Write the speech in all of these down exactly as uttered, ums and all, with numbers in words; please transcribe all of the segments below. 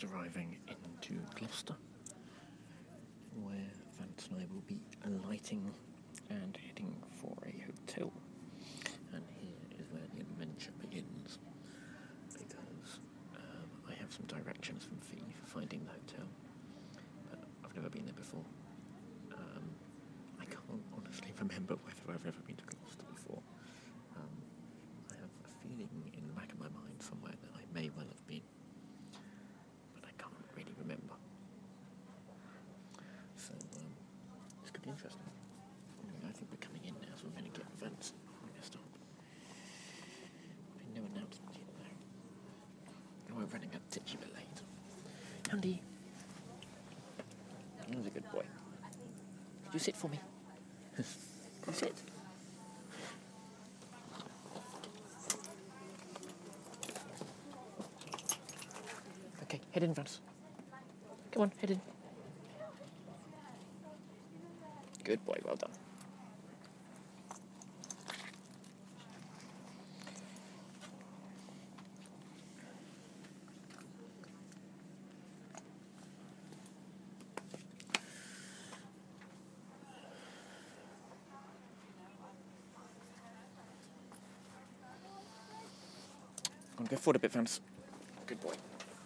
arriving into Gloucester, where Vance and I will be alighting and heading for a hotel. And here is where the adventure begins, because um, I have some directions from Fee for finding the hotel, but I've never been there before. Um, I can't honestly remember whether I've ever been to Gloucester before. Um, I have a feeling in the back of my mind somewhere that I may well have been, but I can't really remember. So um, this could be interesting. I think we're coming in now, so we're going to get Vance. I'm going to start. There'll be no announcement yet, though. We're running a titchy bit late. Andy. That was a good boy. Could you sit for me? Could you sit? Okay, head in, Vance. Come on, head in. Good boy, well done. Go on, go forward a bit, Vance. Good boy.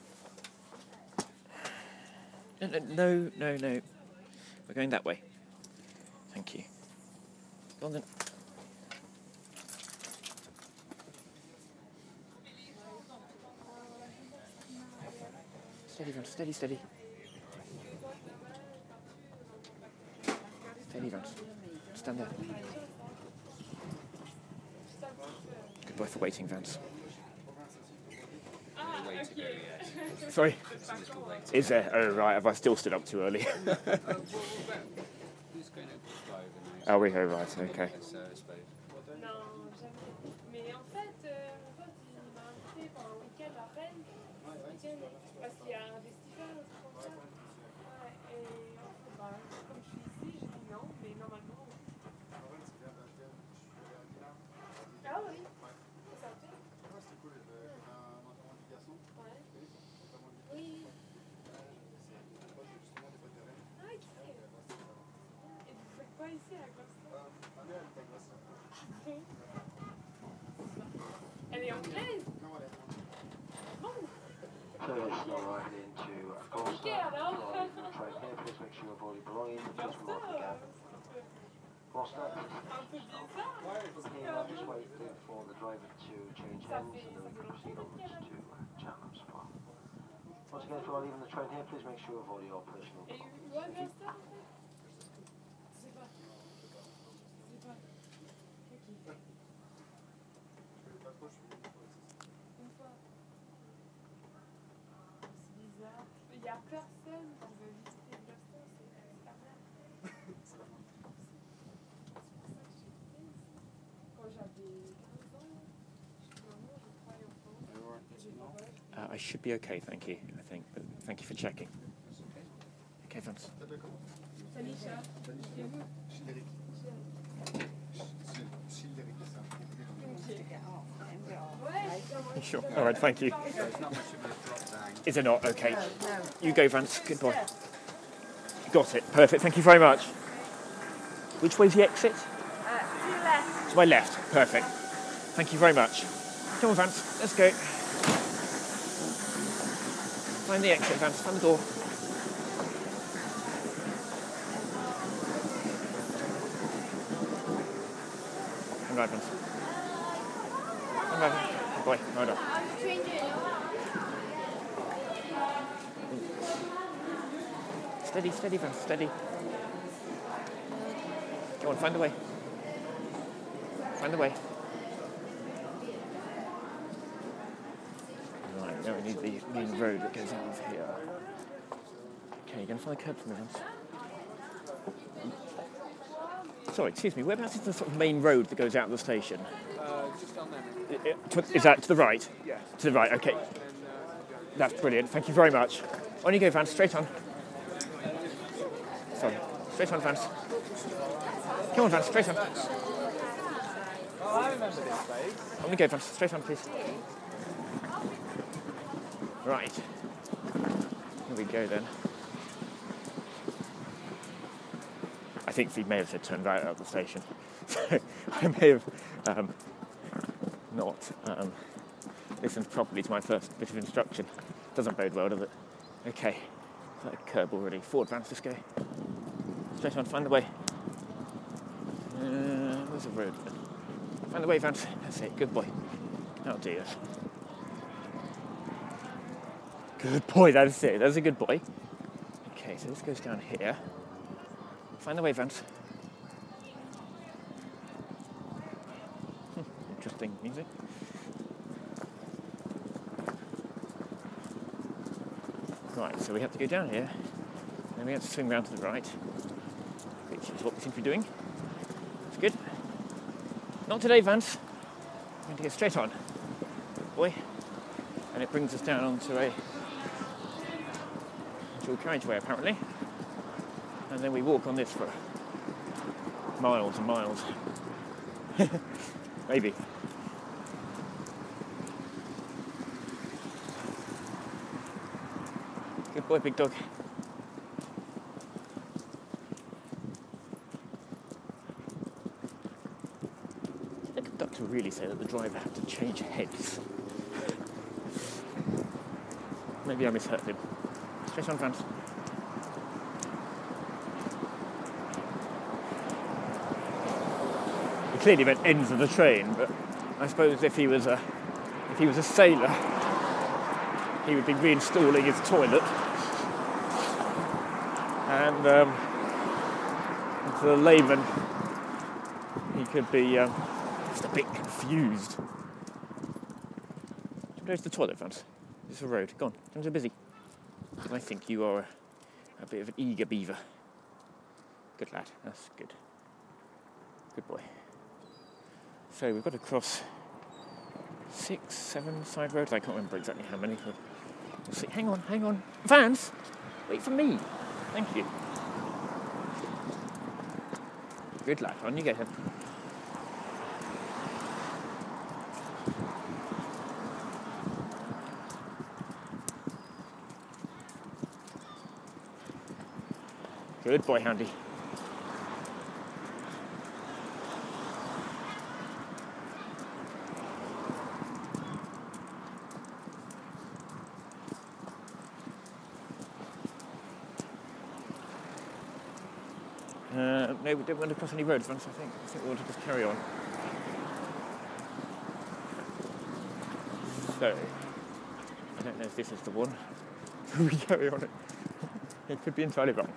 No, no, no, no, no. We're going that way. Thank you. Go on then. Steady, Vance, steady, steady. Steady, Vance. Stand there. Good boy for waiting, Vance. Sorry? Is there? Oh, right. Have I still stood up too early? Are we? Oh, right. Okay. Elle est anglaise. Bon. So it's now arriving into Gloucester. Train here, please make sure you have all your belongings. Just come off the gap. Gloucester. Here, I'll just wait for the driver to change hands and then we can proceed onwards to Cheltenham Spa. Once again, if you are leaving the train here, please make sure you have all your personal belongings. Il n'y a personne qui veut visiter Gloucester, c'est pas mal. C'est pour ça que je suis venue ici. Quand j'avais quinze ans, maman, je travaille en France. Uh, I should be okay, thank you, I think, but thank you for checking. Okay, Vance. Salut, chat. Et vous? Sure. All right, thank you. Is it not? Okay. You go, Vance. Good boy. Got it. Perfect. Thank you very much. Which way's the exit? Uh, to your left. To my left. Perfect. Thank you very much. Come on, Vance. Let's go. Find the exit, Vance. Find the door. Come right, Vance. Come right, Vance. Good boy. Well done. Steady, steady, Vance, steady. Go on, find the way. Find the way. Right, now we need the main road that goes out of here. Okay, you're going to find the curb for me, Vance. Sorry, excuse me, whereabouts is the sort of main road that goes out of the station? Uh, just on there. Is that to the right? Yeah. To the right, okay. That's brilliant, thank you very much. On you go, Vance, straight on. Sorry, straight on, Vance. Come on, Vance, straight on. Oh, I remember this place. On you go, Vance, straight on, please. Right. Here we go then. I think he may have said turn right out of the station. So I may have um, not um, listened properly to my first bit of instruction. Doesn't bode well, does it? Okay, is that a curb already? Forward, Vance, let's go. Straight on, find the way. Uh, where's the road? Find the way, Vance. That's it, good boy. Oh dear. Good boy, that's it. That's a good boy. Okay, so this goes down here. Find the way, Vance. Hmm, interesting music. Right, so we have to go down here, then we have to swing round to the right, which is what we seem to be doing. That's good. Not today, Vance. We're going to go straight on. Good boy. And it brings us down onto a dual carriageway, apparently. And then we walk on this for miles and miles. Maybe. Good boy, big dog. Did the conductor really say that the driver had to change heads? Maybe I misheard him. Straight on, Vance. He clearly meant ends of the train, but I suppose if he was a if he was a sailor, he would be reinstalling his toilet. And um, to the layman, he could be um, just a bit confused. Where's the toilet, Vance? It's a road. Go on, don't so busy. I think you are a, a bit of an eager beaver. Good lad, that's good. Good boy. So we've got to cross six, seven side roads. I can't remember exactly how many. But we'll see. Hang on, hang on. Vance, wait for me. Thank you. Good lad, on you go. Good boy, Handy. Uh, no, we don't want to cross any roads, Vance, I think. I think we want to just carry on. So, I don't know if this is the one. We carry on it. It could be entirely wrong.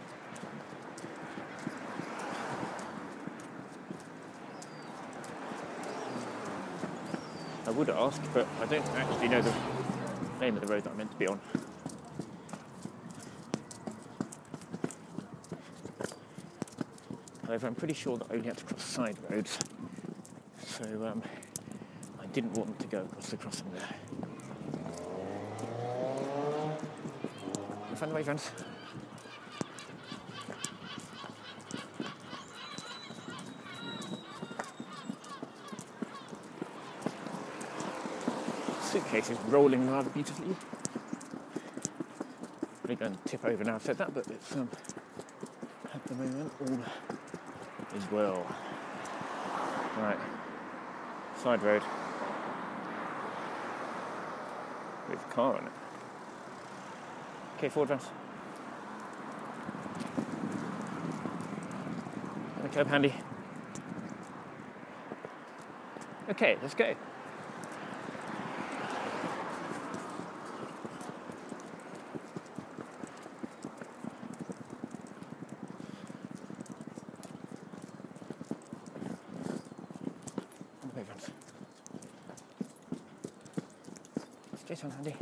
I would ask, but I don't actually know the name of the road that I'm meant to be on. However, I'm pretty sure that I only had to cross side roads, so um, I didn't want to go across the crossing there. You find the way, Vance? Suitcase is rolling rather beautifully. Probably going to tip over now I've said that, but it's um, at the moment all is well. Right, side road with a car on it. Okay, forward, Vance. And a curb handy. Okay, let's go. Straight on, Andy.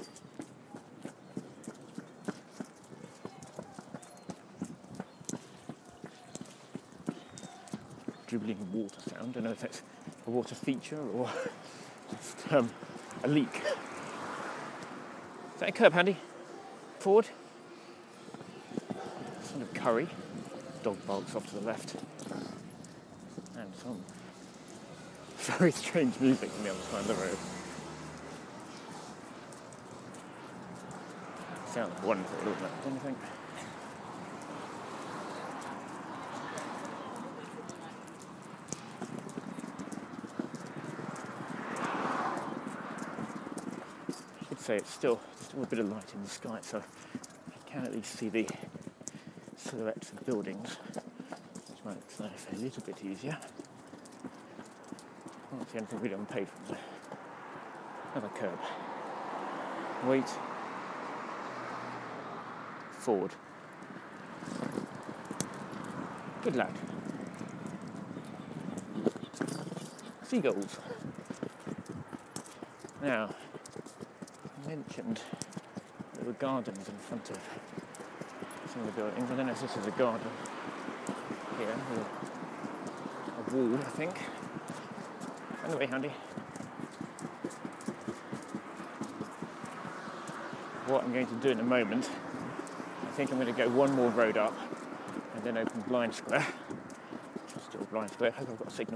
Dribbling water sound. I don't know if that's a water feature or just um, a leak. Is that a curb, Handy? Forward. Son of curry. Dog barks off to the left. And some very strange music on the other side of the road. Sounds wonderful, doesn't it? Don't you think? I should say it's still still a bit of light in the sky, so I can at least see the silhouettes of buildings, which makes life a little bit easier. I can't see anything really on pavement there. Another curb. Wait. Forward. Good lad. Seagulls. Now, I mentioned there were gardens in front of some of the buildings. I don't know if this is a garden here, or a wall, I think. Anyway, handy. What I'm going to do in a moment, I think I'm going to go one more road up and then open Blind Square. Still Blind Square. I hope I've got a signal.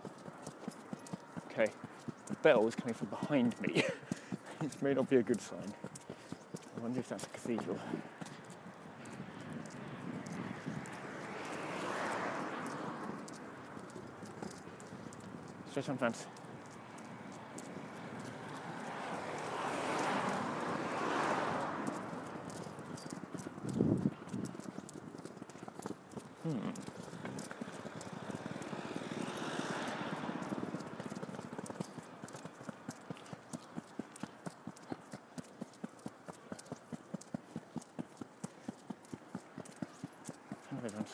Okay, the bell is coming from behind me. It may not be a good sign. I wonder if that's a cathedral. Straight on, fans. Hmm. Hello, fans.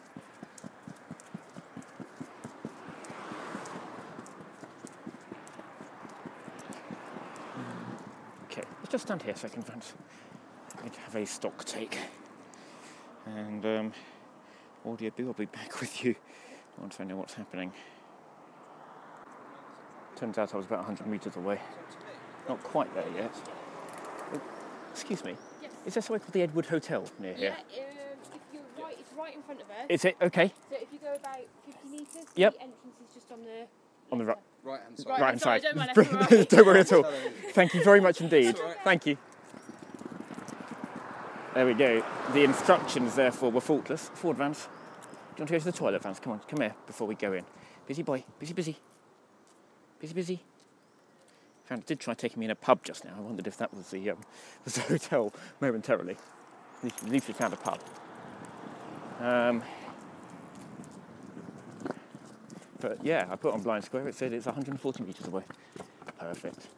Okay, let's just stand here a second, friends. I'm going to have a stock take. And, um, Audio B will be back with you once I know what's happening. Turns out I was about one hundred metres away. Not quite there yet. Oh, excuse me. Yes. Is there somewhere called the Edward Hotel near here? Yeah, um, if you're right, it's right in front of us. Is it? Okay. So if you go about fifty metres, Yep. the entrance is just on the... On the right. Right hand side. Right, Right hand sorry, side. don't mind, that's all right. Don't worry at all. Thank you very much indeed. That's all right. Thank you. There we go. The instructions, therefore, were faultless. Forward, Vance. Do you want to go to the toilet, Vance? Come on, come here before we go in. Busy boy. Busy, busy. Busy, busy. Vance did try taking me in a pub just now. I wondered if that was the, um, was the hotel momentarily. At least, at least we found a pub. Um, but yeah, I put on Blind Square. It said it's one hundred forty metres away. Perfect.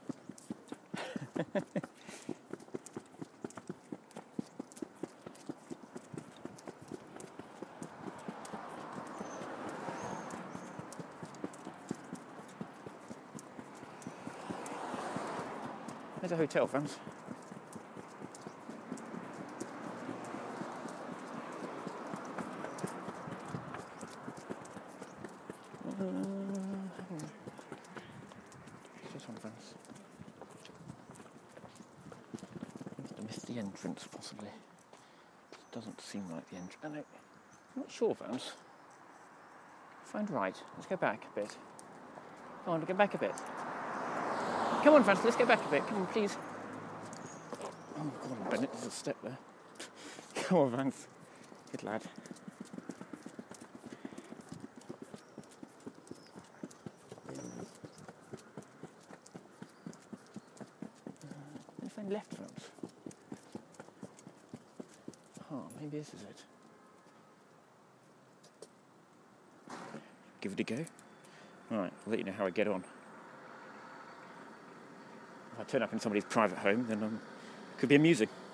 There's a hotel, friends. Uh, just one, friends. I missed the entrance, possibly. It doesn't seem like the entrance. No, I'm not sure, friends. Find right. Let's go back a bit. Come on, go back a bit. Come on, Vance, let's go back a bit. Come on, please. Oh, come on, Bennett, there's a step there. Come on, Vance. Good lad. Let's find left, Vance. Oh, maybe this is it. Give it a go. All right, I'll let you know how I get on. If I turn up in somebody's private home, then um, it could be amusing.